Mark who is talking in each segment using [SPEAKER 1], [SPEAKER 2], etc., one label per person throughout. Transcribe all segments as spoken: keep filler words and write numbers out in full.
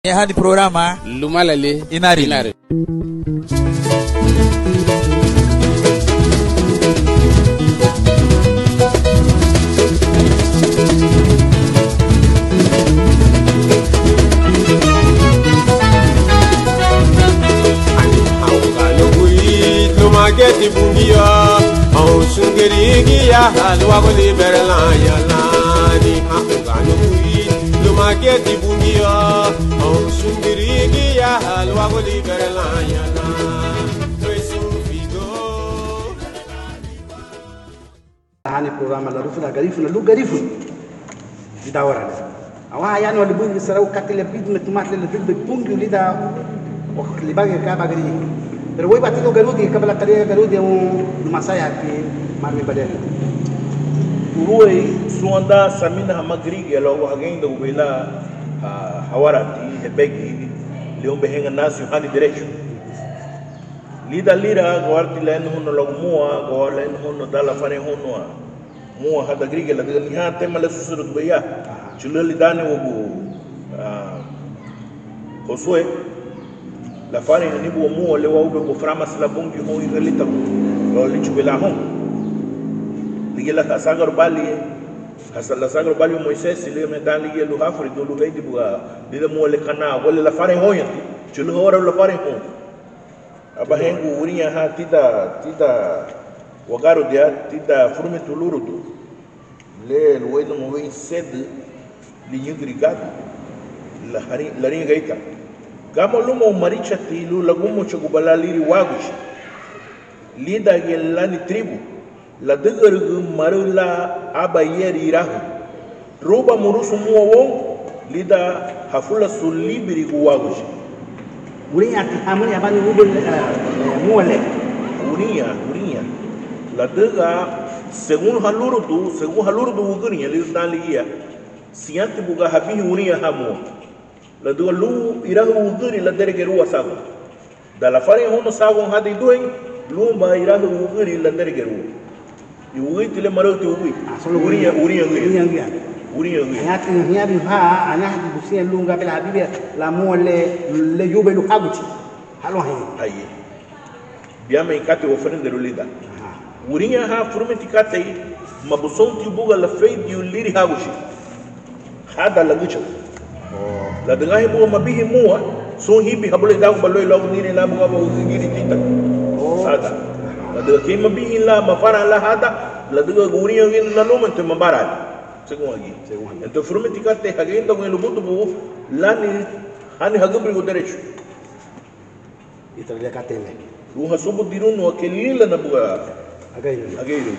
[SPEAKER 1] Hadi programa
[SPEAKER 2] Lumalale
[SPEAKER 1] Inari.
[SPEAKER 2] Inari.
[SPEAKER 3] Lumageti bungia au sungeri ya halwa goli berla ya lani hakano kui lumageti bungia au sungeri ya halwa goli berla ya
[SPEAKER 4] hani programa la rufu la garifu na lu garifu bidawara awa yani wali bungi sarau katile bidme tumat le bidbe bungi lida wakati libage ka bagari. Pero voy batido garudi kabla kaliya garudi mu masaya ki marmi badele
[SPEAKER 5] uruei suanda samina hamagrigi alo hagenda ubela hawarati hebegi leombe henga nasu hani direction lida lira gwarti len hono lagmua golen hono dala fare hono mua hada grigi la ni ha tema la susuru beya chulali dani wogu koswe la fare ni bo mo le wa ube ko framas la bongi ho irelita lo lichu bela ho ligela ka sagar bali hasa la sagar bali Moises le me dan ligela lu hafri do lu heidi buga le mo le kana wala la fare ho yanti chulu hora la fare ho aba hengu urinya ha tida tida wagaru dia tida furmi tulurudu le lo wedo mo wen sed li nyugrigado la hari la ringa ita kama lumo maricha tilu lagumo chugubala liri wagushi lida gelani tribu la degergu marula abayeri rahu roba murusu muwo lida hafula sulibiri wagushi
[SPEAKER 4] urinya hamuni abani ubul muole
[SPEAKER 5] urinya urinya la dega según halurudu según halurudu ugrinya lida liya sianti buga habihi urinya hamu la dua lu irahu uguri la derege ruwa sago da la fare hono sago hadi doing lu ba irahu uguri la derege ruwa yuwi tile maroti uwi uriya uriya
[SPEAKER 4] uriya uriya
[SPEAKER 5] uriya uriya
[SPEAKER 4] hayati hiya bi ha ana hadi busia lunga bila habibi la mole le yube lu haguti halo hayi
[SPEAKER 5] hayi biama ikate ofrende lulida uriya ha furmeti kate mabusonti buga la feidi liri hagushi hada la gucho la dengahi buwa mabihi muwa so hibi habule dagu baloi lagu nini la buwa bawa zingiri tita hada la denga kei mabihi la mafara la hada la denga guriya wina na luma ente mabarali segun wagi ente furumeti kate hagenda kwenye lubutu buwa lani hani hagubri go derecho
[SPEAKER 4] italia katele
[SPEAKER 5] luha subu dirunu wa kelila na buwa
[SPEAKER 4] agairu
[SPEAKER 5] agairu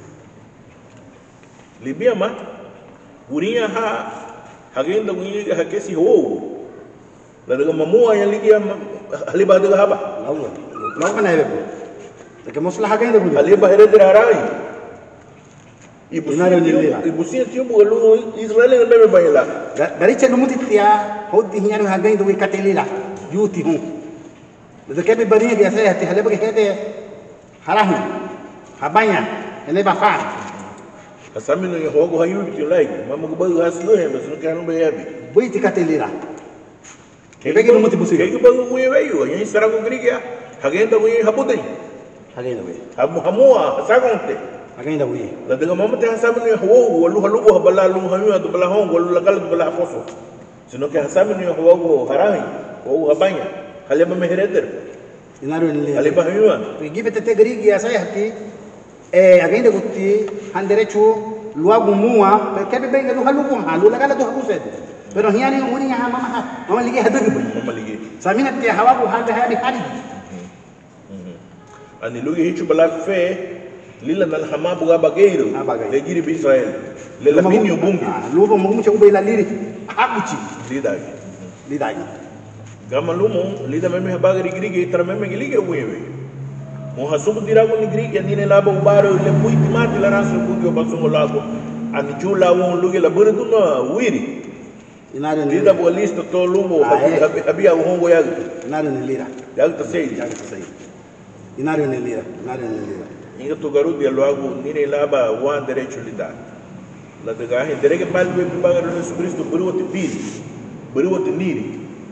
[SPEAKER 5] libia ma guriya ha hagenda kunyi hakesi ho la daga mamua yang ligia haliba daga haba
[SPEAKER 4] lawa lawa kana yebe daga muslah hagenda kunyi
[SPEAKER 5] haliba herede harai ibu
[SPEAKER 4] inare lila
[SPEAKER 5] ibu sia tio bu lu Israel na meme bayela
[SPEAKER 4] dari chenu mutitia hodi hinyaru hagenda wi katelila yuti hu daga kebe bari dia saya hati haliba hede harahu habanya ele bafa
[SPEAKER 5] asamino yo hogo hayu bitio like mama go bagu haslo he mas no kanu be yabi
[SPEAKER 4] bui tikatelira kebe ke muti busi
[SPEAKER 5] ke bagu we weyo yin sarago grigia hagenda we habudai
[SPEAKER 4] hagenda we
[SPEAKER 5] hamu hamua sagonte
[SPEAKER 4] hagenda we
[SPEAKER 5] la daga mama te hasamino yo ho walu halugo habala lu hayu adu bala hon walu la gal bala foso sino ke hasamino yo hogo harai ho habanya haleba mehereder
[SPEAKER 4] inaro ni
[SPEAKER 5] haleba hayu
[SPEAKER 4] gibete te grigia saya hati eh agenda gutti handerechu luagu mua kebe benga lu halugu halu la gala tu habused pero hiani uri ya mama mama ligi hadabi
[SPEAKER 5] mama ligi
[SPEAKER 4] samina te hawabu hada hadi hadi
[SPEAKER 5] ani lugi hichu bala fe lila nal hamabu ga bageiru le giri bi Israel le la binyo bungi
[SPEAKER 4] lugo mu mu chumbe la liri habuchi
[SPEAKER 5] lidagi
[SPEAKER 4] lidagi
[SPEAKER 5] gama lumo lida meme habagari giri tra meme gili wewe mo hasubu dirago ni grigi andine labo ubaro le puiti mati la raso kungi obasungo lago ani chula won lugi la burdu no wiri
[SPEAKER 4] inare ni
[SPEAKER 5] lida bo listo to lumo habia hongo yago
[SPEAKER 4] inare ni lira
[SPEAKER 5] yago ta sei
[SPEAKER 4] yago ta sei inare ni lira inare ni lira
[SPEAKER 5] inga to garudi lago nine laba wa derecho lida la daga he derege balbe bagaru Yesu Kristo buru wote pili buru wote niri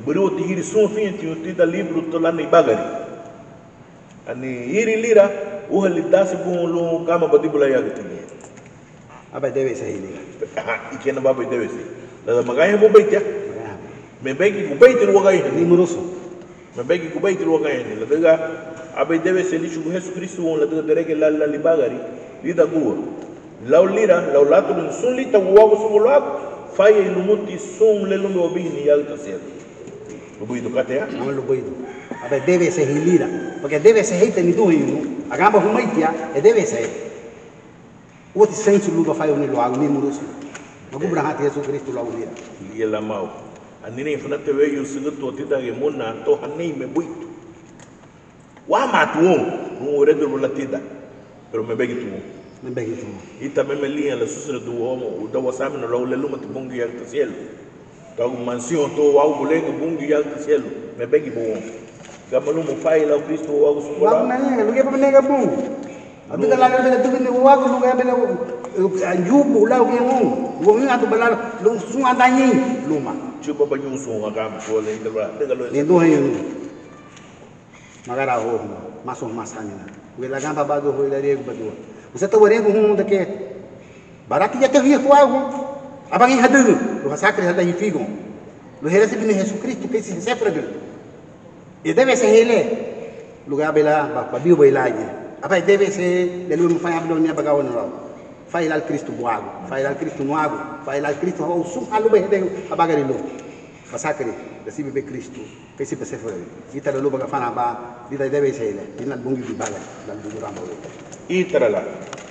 [SPEAKER 5] beriu ti hiri sun fin ti utita libro to lani bagari ani hiri lira uha lidasi bun lu kama badibula yagtini
[SPEAKER 4] aba deve se hili
[SPEAKER 5] ha ikena baba deve se la magaya mo baitia me begi ku baitir wagai
[SPEAKER 4] ni muruso
[SPEAKER 5] me begi ku baitir wagai la daga aba deve se lishu Jesus Cristo la daga dereke la la libagari lida gua law lira law latu sun lita wago sumulab fai ilumuti sun lelumbe obini yagta se lo boido katea
[SPEAKER 4] no lo boido aba deve se hilira porque deve se heita ni do hino agamba humaitia e deve se o ti sente luba fai oni lo ago ni muruso no kubra hati Jesus Cristo lo lira
[SPEAKER 5] yela mau anini fanate we yu sigu to tita ge mona to hanei me buito wa matuo no redo la tita pero me begi tu
[SPEAKER 4] me begi tu
[SPEAKER 5] ita me melia la susre do homo o da wasame no lo leluma te bungi ya te cielo ta mansión to wa bulengo bungi ya te cielo me begi bo gamalu mo fai la Cristo wa go
[SPEAKER 4] wa
[SPEAKER 5] sukola
[SPEAKER 4] na ne lu ge pa nega bu abita la ge tu ni wa go lu ge bele anjubu la ge mu go mi atu bala lu su andanyi luma
[SPEAKER 5] chupa ba nyuso ngam ko le ngala daga lo
[SPEAKER 4] ni do hino magara ho maso masanya we la gamba ba do ho la rego ba do você tá orando um daqui baraki já teve com algo abang hadu lo sacre hada figo lo recebe ni Jesus Cristo que se recebe e deve ser ele lugar bela ba biu bailaje apa deve ser de lu fa ablo ni bagaw no fai al Cristo boago fai al Cristo no ago fai al Cristo o su alu be de abagari lo ba sacre recebe be Cristo que se se fere ita lo baga fana ba dita deve ser ele ina bungi di baga dal duramo
[SPEAKER 5] itrala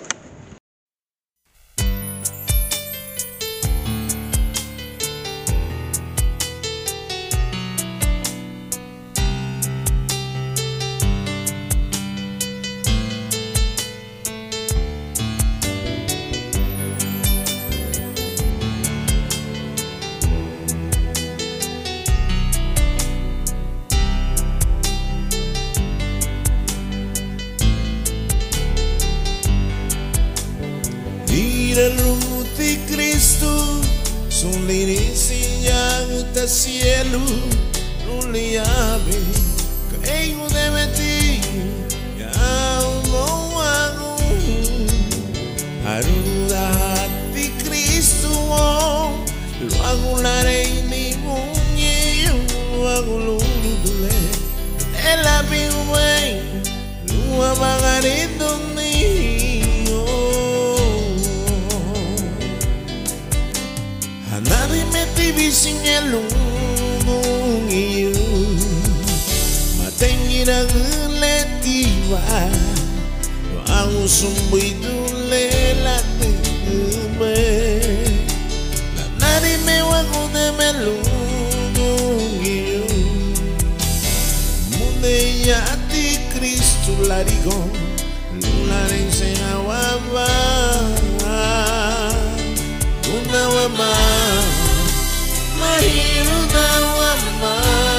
[SPEAKER 1] Luti Cristo son l'insigne da cielo non li abe che io deve ti ya mo agu aruda di Cristo lo hago la reini muñe lo hago lo dule e la biwe lo amagare donni Nadie me divisi el lungo Matengira letiva Lo hago zumbido le la teme Nadie me hago de melungo Munde ya ti Cristo la digo Lula rense awaba Una wama Mahiru na wama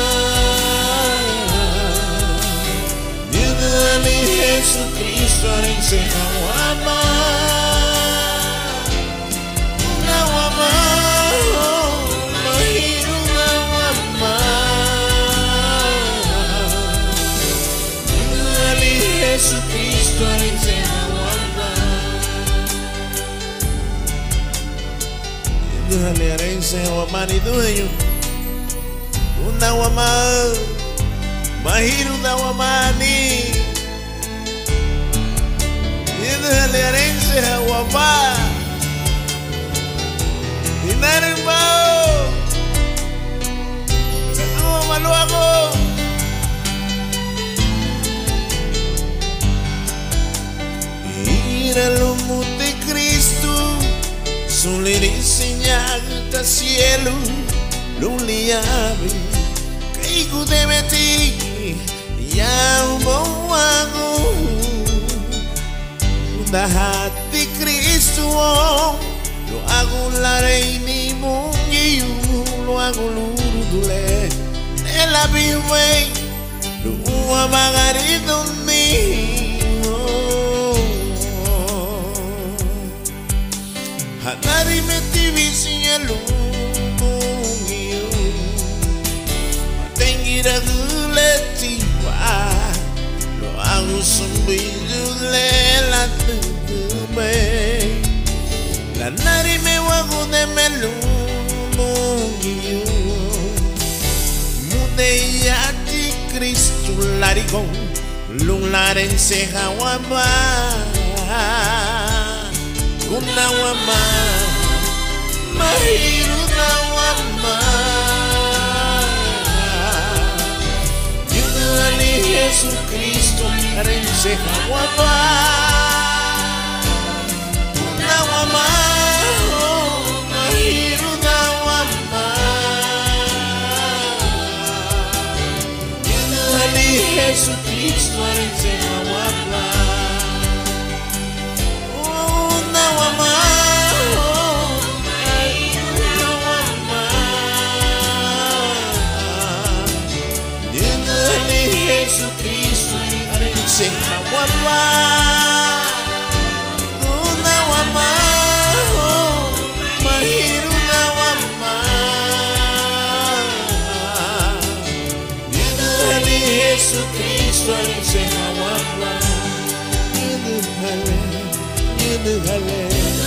[SPEAKER 1] Yudhani Jesus Cristo rense awama Una wama Mahiru na wama Yudhani Jesus Cristo rense Duhale rense wa mani duhenyo Una wa ma Mahiru na wa mani Duhale rense wa ma Inare mbao Katuwa maluago Ira lumuti Cristo Son le insegnare da cielo l'uliabe che io deve ti ya un buono da hati Cristo lo hago la reini mungi lo hago l'urdule nella biwe lo amagari donni Hanari me divisi el lungo irreguletiva lo hago sumbidule la tume la nari me wago de melungi mudeyati Cristo larigón lungaren se hawaba kuna wama mahiru na wama Yunani Jesus Cristo lungaren se hawaba kuna wama mahiru na wama Yunani Jesus Cristo lungaren se hawaba Jesucristo se hawaba una wama mahiru na wama Yunani Jesucristo se hawaba Yunani Yunani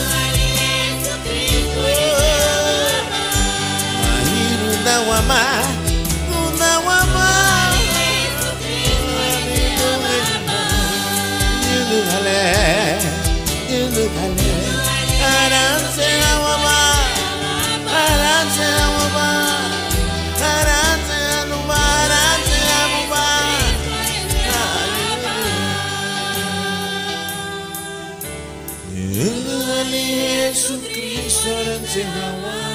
[SPEAKER 1] mahiru na wama una wama Yunale, yunale, aranse awaba, aranse awaba, aranse anuba, aranse anuba. Yunale, Jesucristo aranse awaba.